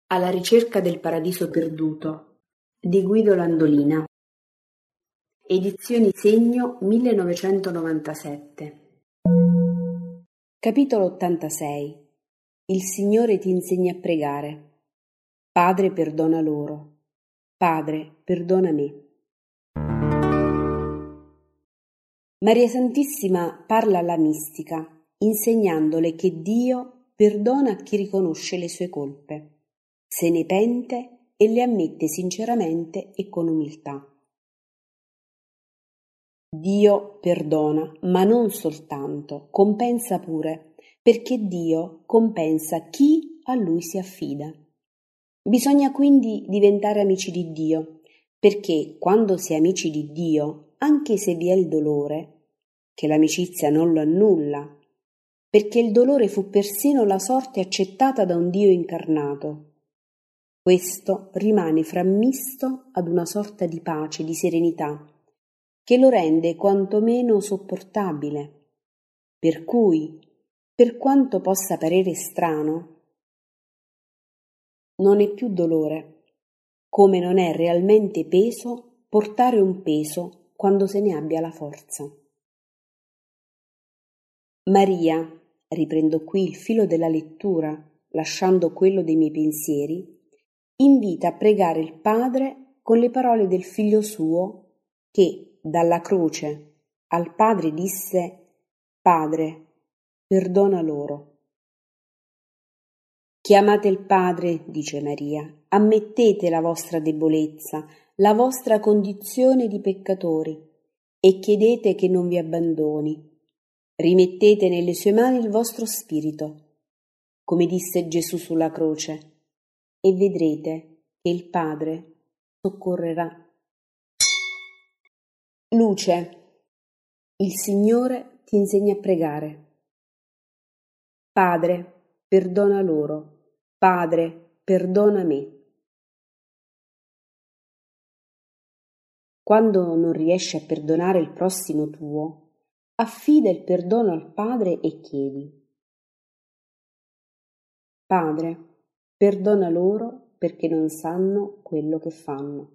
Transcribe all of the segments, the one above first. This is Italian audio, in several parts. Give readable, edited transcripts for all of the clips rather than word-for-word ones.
Alla ricerca del paradiso perduto di Guido Landolina. Edizioni Segno 1997. Capitolo 86. Il Signore ti insegna a pregare. Padre, perdona loro. Padre, perdona me. Maria Santissima parla alla mistica, insegnandole che Dio perdona chi riconosce le sue colpe, se ne pente e le ammette sinceramente e con umiltà. Dio perdona, ma non soltanto, compensa pure, perché Dio compensa chi a Lui si affida. Bisogna quindi diventare amici di Dio, perché quando si è amici di Dio, anche se vi è il dolore, che l'amicizia non lo annulla, perché il dolore fu persino la sorte accettata da un Dio incarnato, questo rimane frammisto ad una sorta di pace, di serenità, che lo rende quantomeno sopportabile, per cui, per quanto possa parere strano, non è più dolore, come non è realmente peso portare un peso quando se ne abbia la forza. Maria, riprendo qui il filo della lettura, lasciando quello dei miei pensieri, invita a pregare il Padre con le parole del Figlio suo che, dalla croce, al Padre disse: Padre, perdona loro. Chiamate il Padre, dice Maria, ammettete la vostra debolezza, la vostra condizione di peccatori e chiedete che non vi abbandoni. Rimettete nelle sue mani il vostro spirito, come disse Gesù sulla croce, e vedrete che il Padre soccorrerà. Luce, il Signore ti insegna a pregare. Padre, perdona loro. Padre, perdona me. Quando non riesci a perdonare il prossimo tuo, affida il perdono al Padre e chiedi: Padre, perdona loro perché non sanno quello che fanno.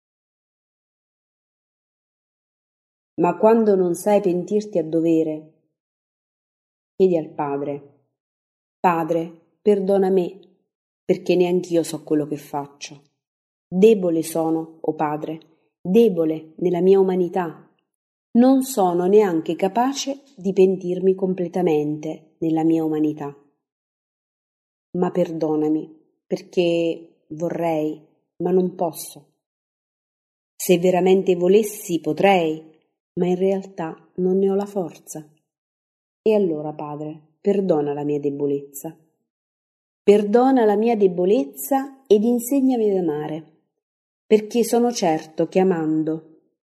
Ma quando non sai pentirti a dovere, chiedi al Padre: Padre, perdona me perché neanch'io so quello che faccio. Debole sono, o Padre, debole nella mia umanità. Non sono neanche capace di pentirmi completamente nella mia umanità. Ma perdonami, perché vorrei, ma non posso. Se veramente volessi potrei, ma in realtà non ne ho la forza. E allora, Padre, perdona la mia debolezza. Perdona la mia debolezza ed insegnami ad amare, perché sono certo che amando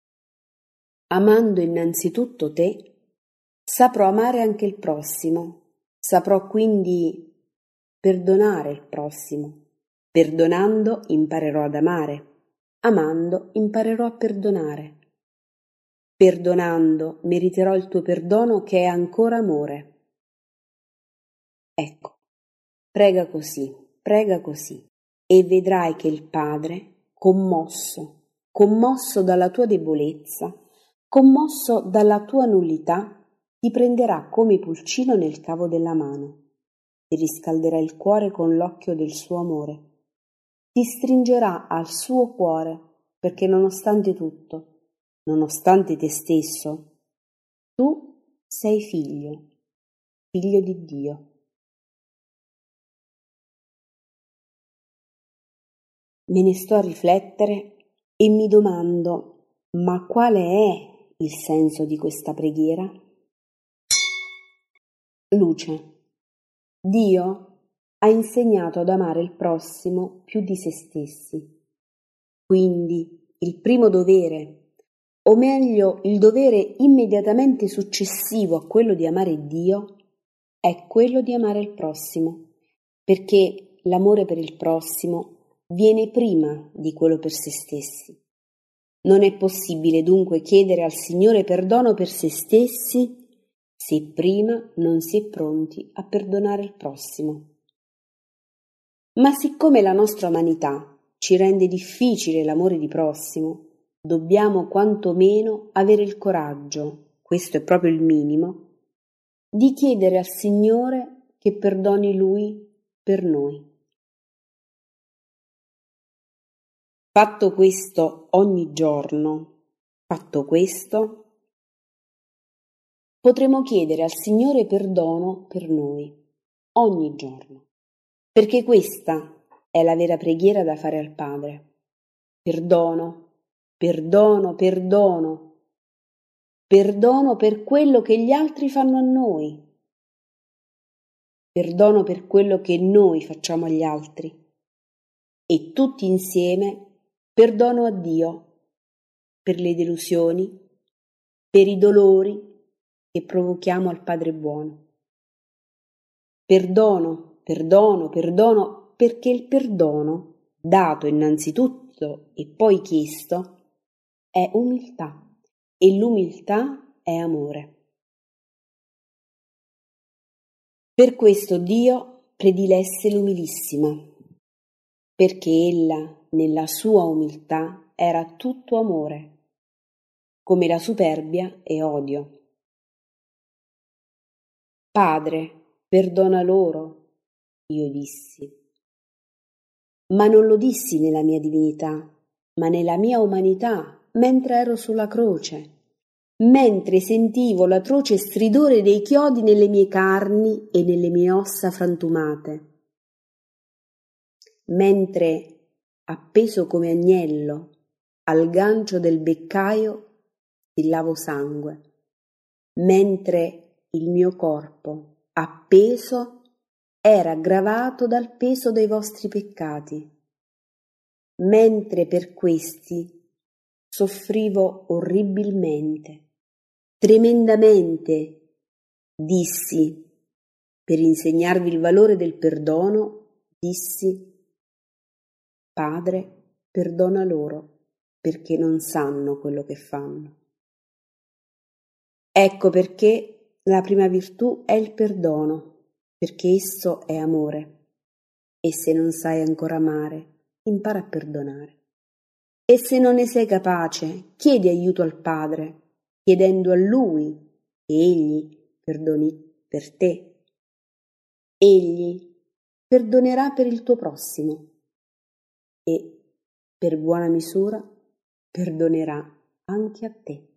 innanzitutto te, saprò amare anche il prossimo, saprò quindi perdonare il prossimo. Perdonando imparerò ad amare, amando imparerò a perdonare. Perdonando meriterò il tuo perdono che è ancora amore. Ecco, prega così, e vedrai che il Padre, commosso dalla tua debolezza, commosso dalla tua nullità, ti prenderà come pulcino nel cavo della mano, ti riscalderà il cuore con l'occhio del suo amore, ti stringerà al suo cuore perché nonostante tutto, nonostante te stesso, tu sei figlio di Dio. Me ne sto a riflettere e mi domando: ma quale è il senso di questa preghiera? Luce. Dio ha insegnato ad amare il prossimo più di se stessi. Quindi il primo dovere, o meglio il dovere immediatamente successivo a quello di amare Dio, è quello di amare il prossimo, perché l'amore per il prossimo viene prima di quello per se stessi. Non è possibile dunque chiedere al Signore perdono per se stessi se prima non si è pronti a perdonare il prossimo. Ma siccome la nostra umanità ci rende difficile l'amore di prossimo, dobbiamo quantomeno avere il coraggio, questo è proprio il minimo, di chiedere al Signore che perdoni Lui per noi. Fatto questo ogni giorno, fatto questo, potremo chiedere al Signore perdono per noi, ogni giorno, perché questa è la vera preghiera da fare al Padre. Perdono, perdono, perdono, perdono per quello che gli altri fanno a noi, perdono per quello che noi facciamo agli altri e tutti insieme perdono a Dio per le delusioni, per i dolori che provochiamo al Padre buono. Perdono, perdono, perdono, perché il perdono, dato innanzitutto e poi chiesto, è umiltà e l'umiltà è amore. Per questo Dio predilesse l'umilissima, perché ella, nella sua umiltà, era tutto amore, come la superbia è odio. Padre, perdona loro, io dissi. Ma non lo dissi nella mia divinità, ma nella mia umanità, mentre ero sulla croce, mentre sentivo l'atroce stridore dei chiodi nelle mie carni e nelle mie ossa frantumate, mentre, appeso come agnello al gancio del beccaio, stillavo sangue, mentre il mio corpo, appeso, era aggravato dal peso dei vostri peccati, mentre per questi soffrivo orribilmente, tremendamente, dissi, per insegnarvi il valore del perdono, dissi, Padre, perdona loro, perché non sanno quello che fanno. Ecco perché la prima virtù è il perdono, perché esso è amore. E se non sai ancora amare, impara a perdonare. E se non ne sei capace, chiedi aiuto al Padre, chiedendo a Lui che Egli perdoni per te. Egli perdonerà per il tuo prossimo e, per buona misura, perdonerà anche a te.